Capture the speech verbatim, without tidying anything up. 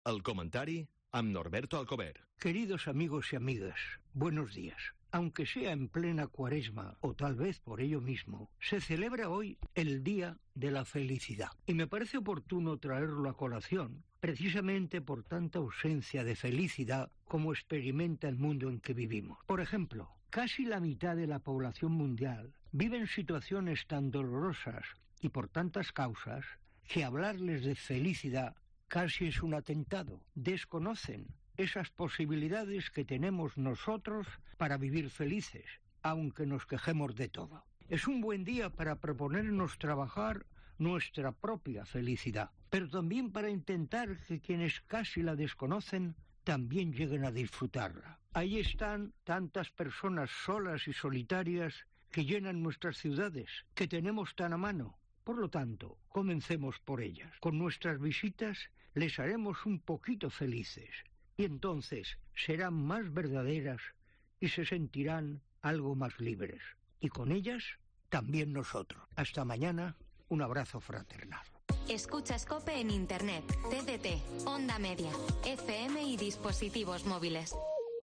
El comentari amb Norberto Alcover. Queridos amigos y amigas, buenos días. Aunque sea en plena Cuaresma, o tal vez por ello mismo, se celebra hoy el Día de la Felicidad. Y me parece oportuno traerlo a colación, precisamente por tanta ausencia de felicidad como experimenta el mundo en que vivimos. Por ejemplo, casi la mitad de la población mundial vive en situaciones tan dolorosas y por tantas causas que hablarles de felicidad casi es un atentado. Desconocen esas posibilidades que tenemos nosotros para vivir felices, aunque nos quejemos de todo. Es un buen día para proponernos trabajar nuestra propia felicidad, pero también para intentar que quienes casi la desconocen también lleguen a disfrutarla. Ahí están tantas personas solas y solitarias que llenan nuestras ciudades, que tenemos tan a mano. Por lo tanto, comencemos por ellas. Con nuestras visitas les haremos un poquito felices y entonces serán más verdaderas y se sentirán algo más libres. Y con ellas, también nosotros. Hasta mañana, un abrazo fraternal. Escuchas COPE en Internet, T D T, Onda Media, F M y dispositivos móviles.